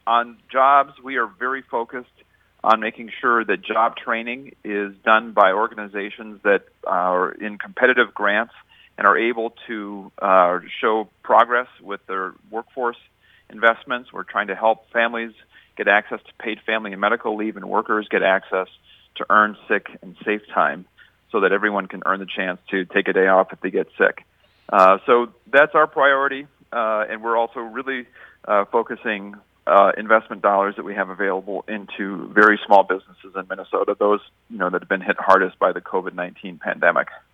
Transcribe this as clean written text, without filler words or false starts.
On jobs, we are very focused on making sure that job training is done by organizations that are in competitive grants and are able to show progress with their workforce investments. We're trying to help families get access to paid family and medical leave, and workers get access to earn sick and safe time so that everyone can earn the chance to take a day off if they get sick. So that's our priority, and we're also really focusing investment dollars that we have available into very small businesses in Minnesota, those that have been hit hardest by the COVID-19 pandemic.